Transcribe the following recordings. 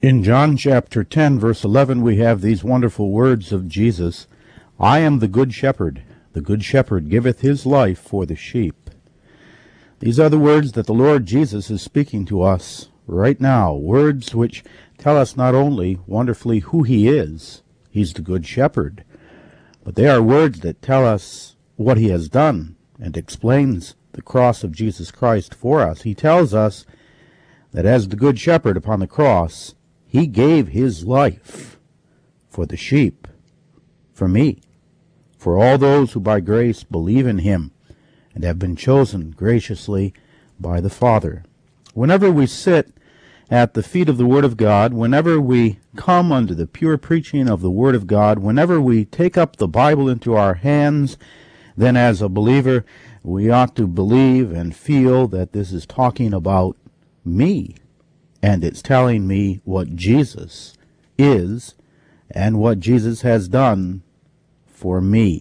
In John chapter 10, verse 11, we have these wonderful words of Jesus. I am the good shepherd. The good shepherd giveth his life for the sheep. These are the words that the Lord Jesus is speaking to us right now, words which tell us not only wonderfully who he is, he's the good shepherd, but they are words that tell us what he has done and explains the cross of Jesus Christ for us. He tells us that as the good shepherd upon the cross, he gave his life for the sheep, for me, for all those who by grace believe in him and have been chosen graciously by the Father. Whenever we sit at the feet of the Word of God, whenever we come under the pure preaching of the Word of God, whenever we take up the Bible into our hands, then as a believer, we ought to believe and feel that this is talking about me, and it's telling me what Jesus is and what Jesus has done for me.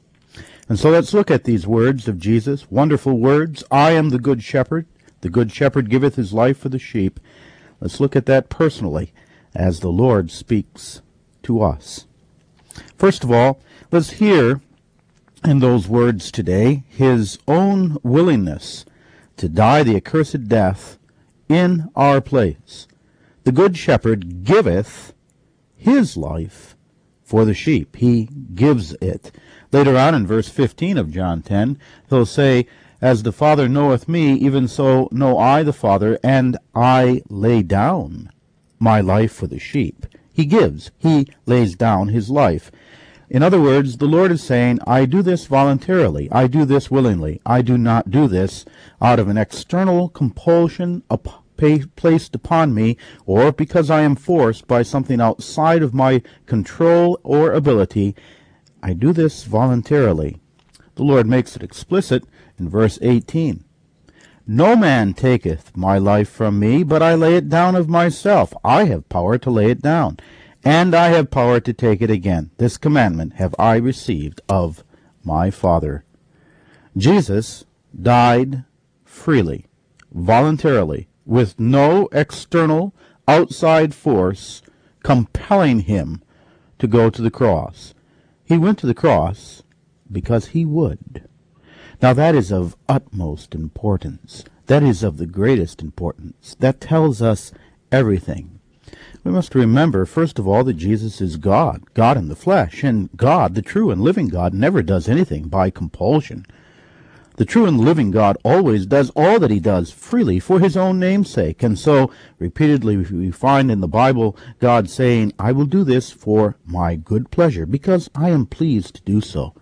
And so let's look at these words of Jesus, wonderful words. I am the good shepherd. The good shepherd giveth his life for the sheep. Let's look at that personally as the Lord speaks to us. First of all, let's hear in those words today his own willingness to die the accursed death in our place. The good shepherd giveth his life for the sheep. He gives it. Later on in verse 15 of John 10, he'll say, as the Father knoweth me, even so know I the Father, and I lay down my life for the sheep. He gives. He lays down his life. In other words, the Lord is saying, I do this voluntarily. I do this willingly. I do not do this out of an external compulsion placed upon me, or because I am forced by something outside of my control or ability. I do this voluntarily. The Lord makes it explicit in verse 18. No man taketh my life from me, but I lay it down of myself. I have power to lay it down, and I have power to take it again. This commandment have I received of my Father. Jesus died freely, voluntarily, with no external, outside force compelling him to go to the cross. He went to the cross because he would. Now that is of utmost importance. That is of the greatest importance. That tells us everything. We must remember, first of all, that Jesus is God, God in the flesh, and God, the true and living God, never does anything by compulsion. The true and living God always does all that he does freely for his own name's sake. And so, repeatedly, we find in the Bible God saying, I will do this for my good pleasure, because I am pleased to do so.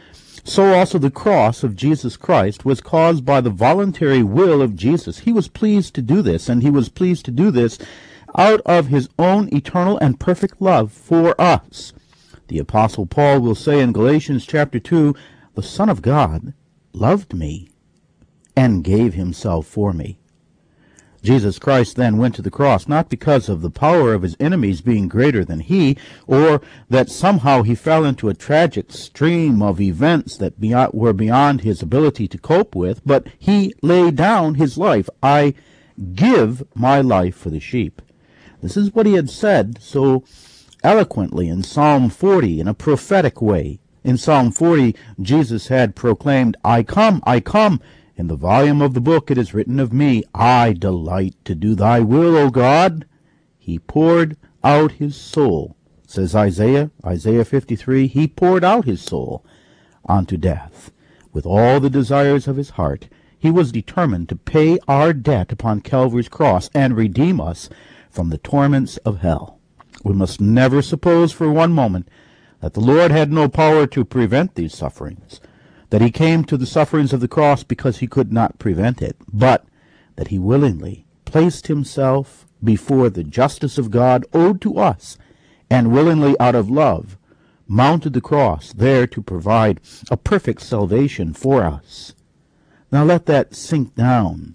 So also the cross of Jesus Christ was caused by the voluntary will of Jesus. He was pleased to do this, and he was pleased to do this out of his own eternal and perfect love for us. The Apostle Paul will say in Galatians chapter 2, the Son of God loved me and gave himself for me. Jesus Christ then went to the cross, not because of the power of his enemies being greater than he, or that somehow he fell into a tragic stream of events that were beyond his ability to cope with, but he laid down his life. I give my life for the sheep. This is what he had said so eloquently in Psalm 40 in a prophetic way. In Psalm 40, Jesus had proclaimed, I come, I come. In the volume of the book it is written of me, I delight to do thy will, O God. He poured out his soul, says Isaiah 53, he poured out his soul unto death. With all the desires of his heart, he was determined to pay our debt upon Calvary's cross and redeem us from the torments of hell. We must never suppose for one moment that the Lord had no power to prevent these sufferings, that he came to the sufferings of the cross because he could not prevent it, but that he willingly placed himself before the justice of God owed to us, and willingly out of love mounted the cross there to provide a perfect salvation for us. Now let that sink down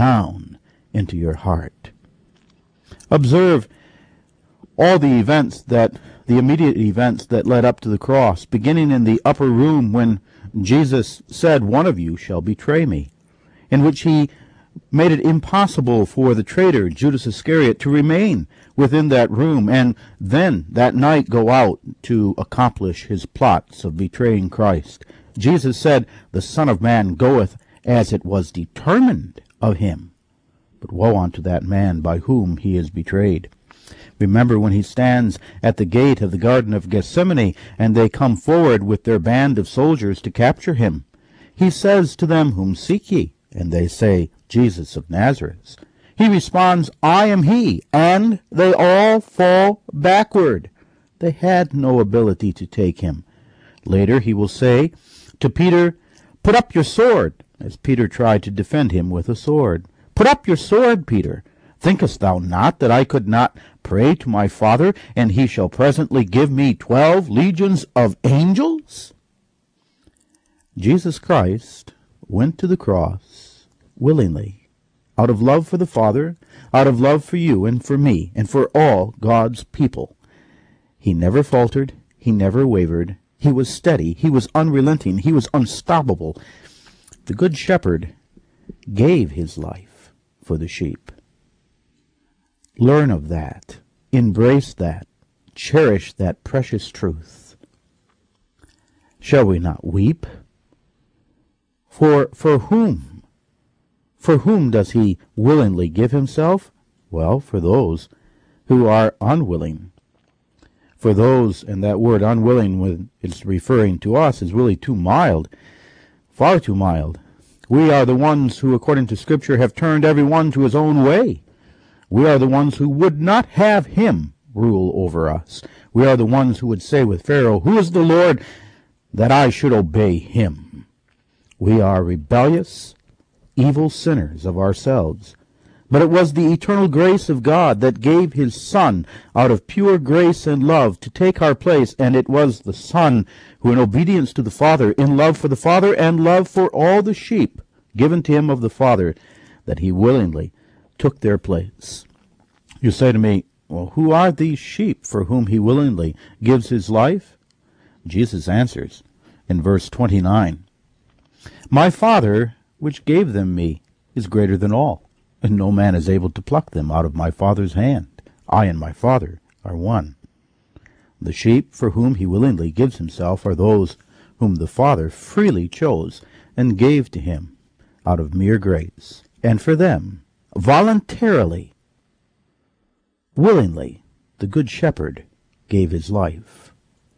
into your heart. Observe all the immediate events that led up to the cross, beginning in the upper room when Jesus said, one of you shall betray me, in which he made it impossible for the traitor, Judas Iscariot, to remain within that room and then that night go out to accomplish his plots of betraying Christ. Jesus said, "The Son of Man goeth as it was determined of him. But woe unto that man by whom he is betrayed." Remember when he stands at the gate of the Garden of Gethsemane and they come forward with their band of soldiers to capture him. He says to them, "Whom seek ye?" And they say, "Jesus of Nazareth." He responds, "I am he," and they all fall backward. They had no ability to take him. Later he will say to Peter, "Put up your sword," as Peter tried to defend him with a sword. "Put up your sword, Peter. Thinkest thou not that I could not pray to my Father, and he shall presently give me 12 legions of angels?" Jesus Christ went to the cross willingly, out of love for the Father, out of love for you and for me, and for all God's people. He never faltered. He never wavered. He was steady. He was unrelenting. He was unstoppable. The Good Shepherd gave his life for the sheep. Learn of that. Embrace that. Cherish that precious truth. Shall we not weep? For whom? For whom does he willingly give himself? Well, for those who are unwilling. For those, and that word unwilling when it's referring to us is really too mild, far too mild. We are the ones who, according to Scripture, have turned every one to his own way. We are the ones who would not have him rule over us. We are the ones who would say with Pharaoh, "Who is the Lord that I should obey him?" We are rebellious, evil sinners of ourselves. But it was the eternal grace of God that gave his Son out of pure grace and love to take our place, and it was the Son who, in obedience to the Father, in love for the Father and love for all the sheep given to him of the Father, that he willingly took their place. You say to me, "Well, who are these sheep for whom he willingly gives his life?" Jesus answers in verse 29, "My Father, which gave them me, is greater than all, and no man is able to pluck them out of my Father's hand. I and my Father are one." The sheep for whom he willingly gives himself are those whom the Father freely chose and gave to him out of mere grace, and for them, voluntarily, willingly, the Good Shepherd gave his life.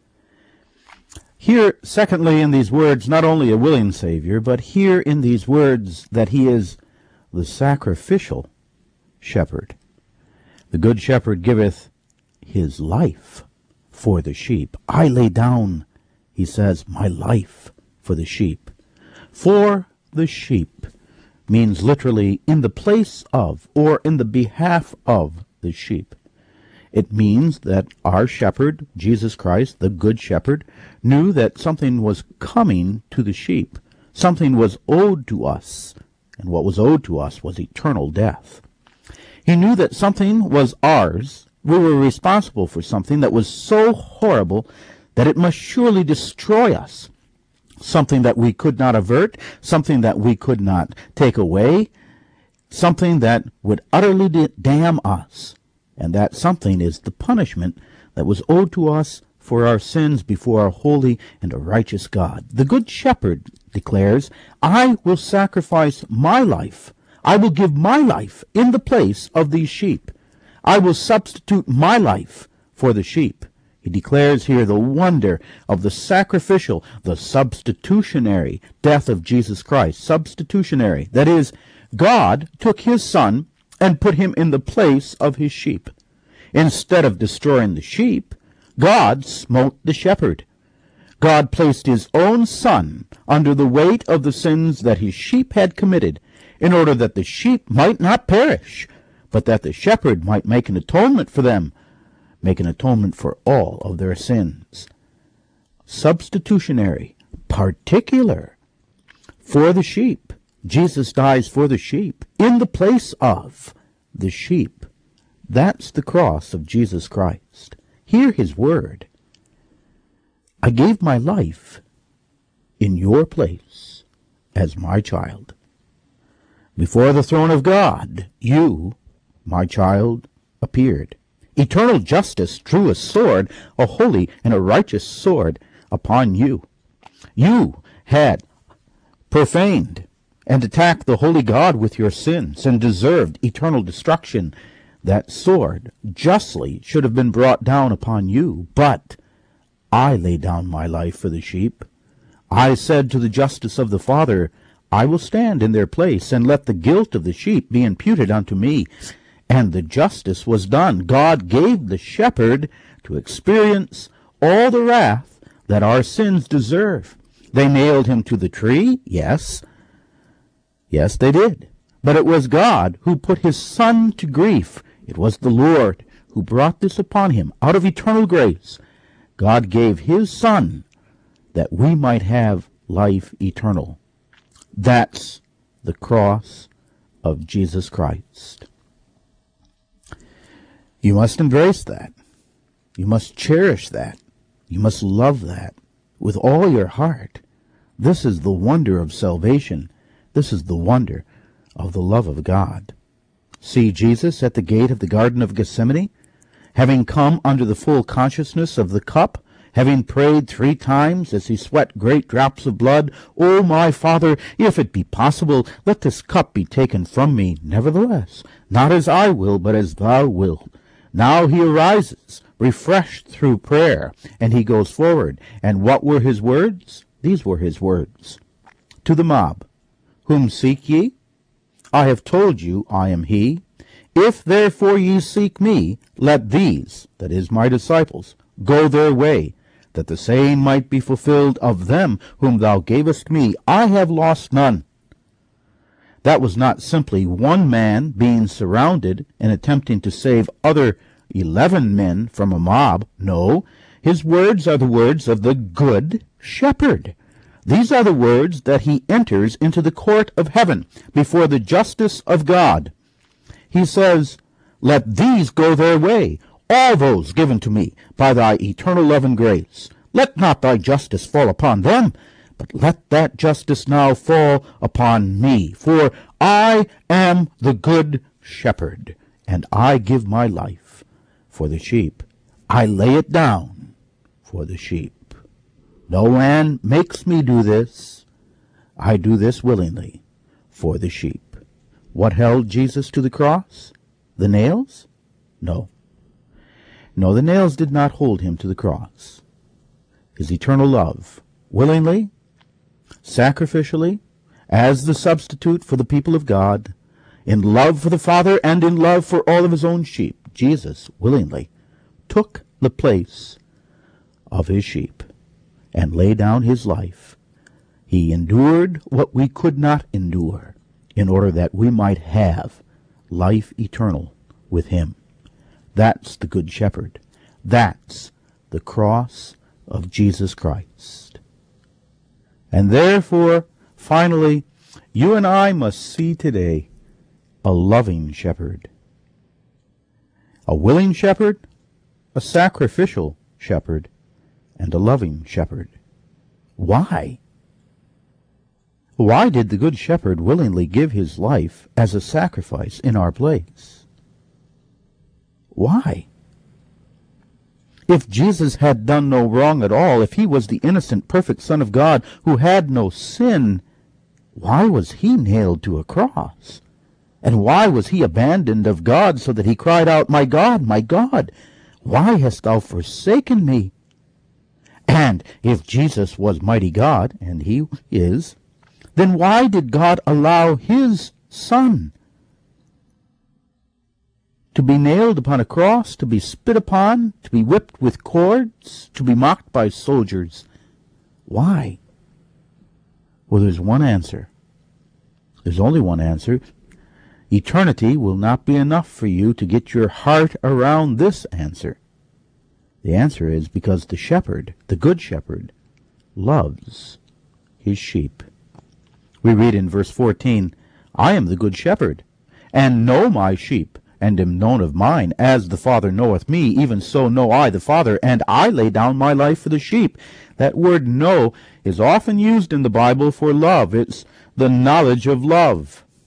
Here, secondly, in these words, not only a willing Savior, but here in these words that he is the sacrificial shepherd. The Good Shepherd giveth his life for the sheep. I lay down, he says, my life for the sheep. For the sheep means literally in the place of or in the behalf of the sheep. It means that our shepherd, Jesus Christ, the Good Shepherd, knew that something was coming to the sheep. Something was owed to us, and what was owed to us was eternal death. He knew that something was ours. We were responsible for something that was so horrible that it must surely destroy us. Something that we could not avert, something that we could not take away, something that would utterly damn us. And that something is the punishment that was owed to us for our sins before a holy and a righteous God. The Good Shepherd declares, I will sacrifice my life. I will give my life in the place of these sheep. I will substitute my life for the sheep. He declares here the wonder of the sacrificial, the substitutionary death of Jesus Christ. Substitutionary. That is, God took his Son and put him in the place of his sheep. Instead of destroying the sheep, God smote the shepherd. God placed his own Son under the weight of the sins that his sheep had committed, in order that the sheep might not perish, but that the shepherd might make an atonement for them, make an atonement for all of their sins. Substitutionary, particular, for the sheep. Jesus dies for the sheep, in the place of the sheep. That's the cross of Jesus Christ. Hear his word. I gave my life in your place as my child. Before the throne of God, you, my child, appeared. Eternal justice drew a sword, a holy and a righteous sword, upon you. You had profaned and attacked the holy God with your sins and deserved eternal destruction. That sword justly should have been brought down upon you, but I lay down my life for the sheep. I said to the justice of the Father, I will stand in their place, and let the guilt of the sheep be imputed unto me. And the justice was done. God gave the shepherd to experience all the wrath that our sins deserve. They nailed him to the tree, yes. Yes, they did. But it was God who put his Son to grief. It was the Lord who brought this upon him out of eternal grace. God gave his Son that we might have life eternal. That's the cross of Jesus Christ. You must embrace that. You must cherish that. You must love that with all your heart. This is the wonder of salvation. This is the wonder of the love of God. See Jesus at the gate of the Garden of Gethsemane, having come under the full consciousness of the cup, having prayed 3 times as he sweat great drops of blood, O my Father, if it be possible, let this cup be taken from me. Nevertheless, not as I will, but as thou wilt. Now he arises, refreshed through prayer, and he goes forward. And what were his words? These were his words. To the mob, whom seek ye? I have told you I am he. If therefore ye seek me, let these, that is, my disciples, go their way, that the saying might be fulfilled, of them whom thou gavest me, I have lost none. That was not simply one man being surrounded and attempting to save other 11 men from a mob. No, his words are the words of the Good Shepherd. These are the words that he enters into the court of heaven before the justice of God. He says, let these go their way, all those given to me by thy eternal love and grace. Let not thy justice fall upon them, but let that justice now fall upon me. For I am the Good Shepherd, and I give my life for the sheep. I lay it down for the sheep. No man makes me do this. I do this willingly for the sheep. What held Jesus to the cross? The nails? No. No, the nails did not hold him to the cross. His eternal love, willingly, sacrificially, as the substitute for the people of God, in love for the Father and in love for all of his own sheep, Jesus willingly took the place of his sheep and laid down his life. He endured what we could not endure in order that we might have life eternal with him. That's the Good Shepherd. That's the cross of Jesus Christ. And therefore, finally, you and I must see today a loving shepherd. A willing shepherd, a sacrificial shepherd, and a loving shepherd. Why? Why did the Good Shepherd willingly give his life as a sacrifice in our place? Why? If Jesus had done no wrong at all, if he was the innocent, perfect Son of God who had no sin, why was he nailed to a cross? And why was he abandoned of God so that he cried out, my God, why hast thou forsaken me? And if Jesus was mighty God, and he is, then why did God allow his Son to be nailed upon a cross, to be spit upon, to be whipped with cords, to be mocked by soldiers? Why? Well, there's one answer. There's only one answer. Eternity will not be enough for you to get your heart around this answer. The answer is because the shepherd, the Good Shepherd, loves his sheep. We read in verse 14, I am the Good Shepherd, and know my sheep, and am known of mine. As the Father knoweth me, even so know I the Father, and I lay down my life for the sheep. That word know is often used in the Bible for love. It's the knowledge of love.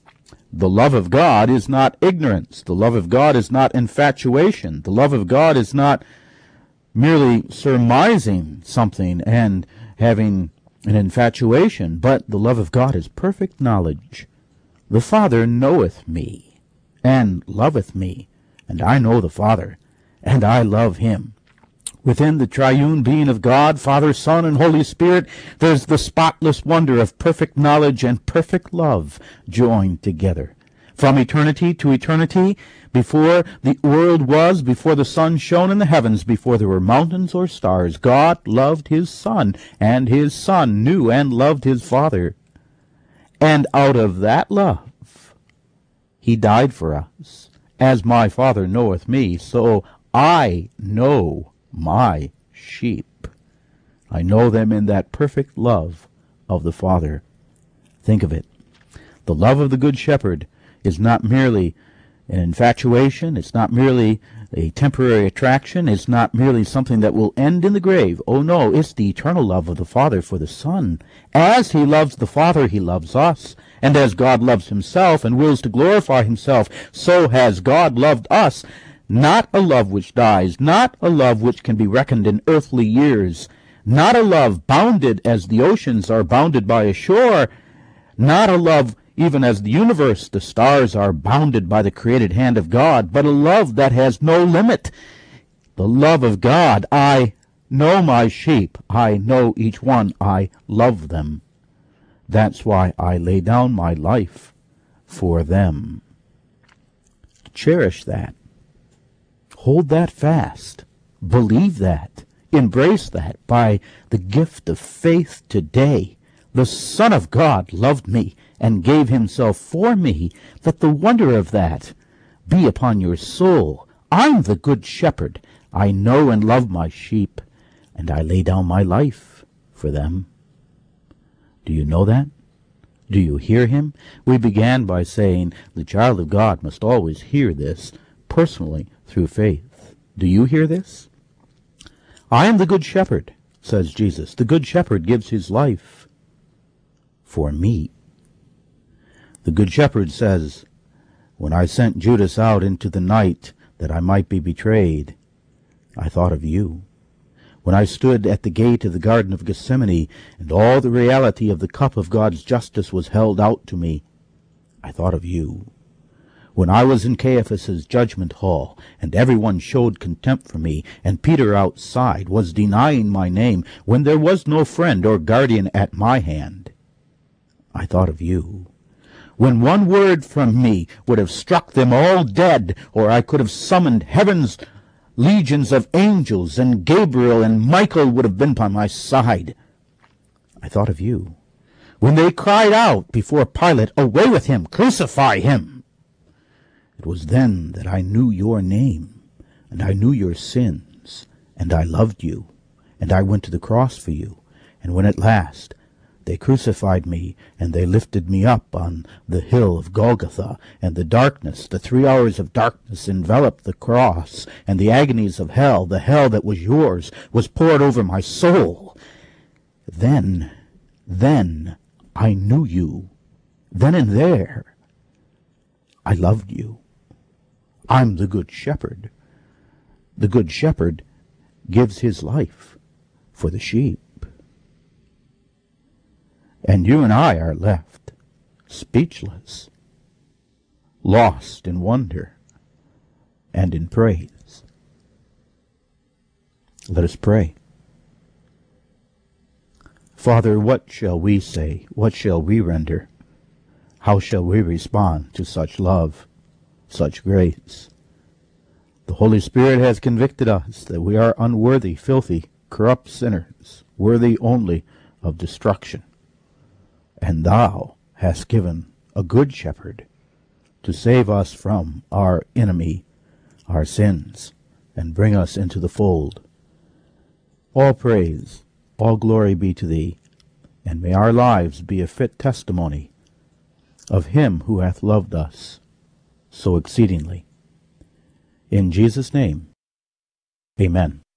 The love of God is not ignorance. The love of God is not infatuation. The love of God is not merely surmising something and having an infatuation, but the love of God is perfect knowledge. The Father knoweth me, and loveth me, and I know the Father, and I love him. Within the triune being of God, Father, Son, and Holy Spirit, there's the spotless wonder of perfect knowledge and perfect love joined together. From eternity to eternity, before the world was, before the sun shone in the heavens, before there were mountains or stars, God loved his Son, and his Son knew and loved his Father. And out of that love, he died for us. As my Father knoweth me, so I know my sheep. I know them in that perfect love of the Father. Think of it. The love of the Good Shepherd is not merely an infatuation. It's not merely a temporary attraction. It's not merely something that will end in the grave. Oh no, it's the eternal love of the Father for the Son. As he loves the Father, he loves us. And as God loves himself and wills to glorify himself, so has God loved us. Not a love which dies, not a love which can be reckoned in earthly years, not a love bounded as the oceans are bounded by a shore, not a love even as the universe, the stars are bounded by the created hand of God, but a love that has no limit. The love of God. I know my sheep. I know each one. I love them. That's why I lay down my life for them. Cherish that. Hold that fast. Believe that. Embrace that by the gift of faith today. The Son of God loved me and gave himself for me. Let the wonder of that be upon your soul. I'm the Good Shepherd. I know and love my sheep, and I lay down my life for them. Do you know that? Do you hear him? We began by saying the child of God must always hear this personally through faith. Do you hear this? I am the Good Shepherd, says Jesus. The Good Shepherd gives his life for me. The Good Shepherd says, when I sent Judas out into the night that I might be betrayed, I thought of you. When I stood at the gate of the Garden of Gethsemane, and all the reality of the cup of God's justice was held out to me, I thought of you. When I was in Caiaphas's judgment hall, and everyone showed contempt for me, and Peter outside was denying my name, when there was no friend or guardian at my hand, I thought of you. When one word from me would have struck them all dead, or I could have summoned heaven's legions of angels, and Gabriel and Michael would have been by my side, I thought of you. When they cried out before Pilate, "Away with him! Crucify him!" It was then that I knew your name, and I knew your sins, and I loved you, and I went to the cross for you. And when at last they crucified me, and they lifted me up on the hill of Golgotha, and the darkness, the 3 hours of darkness enveloped the cross, and the agonies of hell, the hell that was yours, was poured over my soul. Then I knew you. Then and there, I loved you. I'm the Good Shepherd. The Good Shepherd gives his life for the sheep. And you and I are left speechless, lost in wonder and in praise. Let us pray. Father, what shall we say? What shall we render? How shall we respond to such love, such grace? The Holy Spirit has convicted us that we are unworthy, filthy, corrupt sinners, worthy only of destruction. And thou hast given a Good Shepherd to save us from our enemy, our sins, and bring us into the fold. All praise, all glory be to thee, and may our lives be a fit testimony of him who hath loved us so exceedingly. In Jesus' name, amen.